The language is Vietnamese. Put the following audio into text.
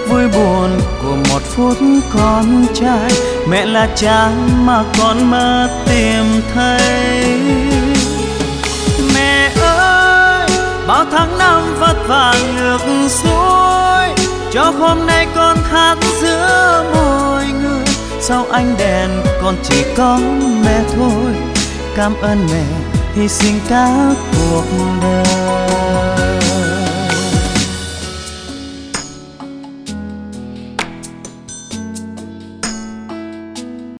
vui buồn của một phút con trai. Mẹ là cha mà con mơ tìm thấy. Mẹ ơi, bao tháng năm vất vả ngược xuôi, cho hôm nay con hát giữa mọi người. Sau ánh đèn con chỉ có mẹ thôi. Cảm ơn mẹ hy sinh cả cuộc đời.